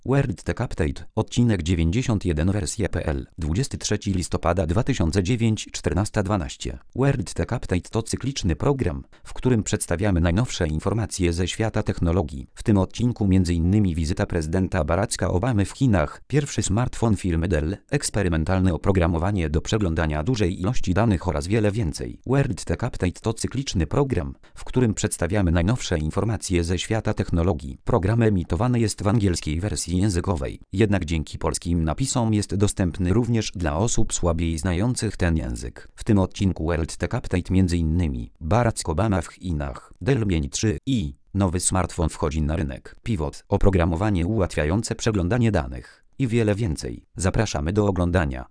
World Tech Update, odcinek 91 wersje.pl, 23 listopada 2009, 14:12. World Tech Update to cykliczny program, w którym przedstawiamy najnowsze informacje ze świata technologii. W tym odcinku m.in. wizyta prezydenta Baracka Obamy w Chinach, pierwszy smartfon firmy Dell, eksperymentalne oprogramowanie do przeglądania dużej ilości danych oraz wiele więcej. World Tech Update to cykliczny program, w którym przedstawiamy najnowsze informacje ze świata technologii. Program emitowany jest w angielskiej wersji językowej, jednak dzięki polskim napisom jest dostępny również dla osób słabiej znających ten język. W tym odcinku World Tech Update m.in. Barack Obama w Chinach, Dell Mini 3i, nowy smartfon wchodzi na rynek, Pivot, oprogramowanie ułatwiające przeglądanie danych i wiele więcej. Zapraszamy do oglądania.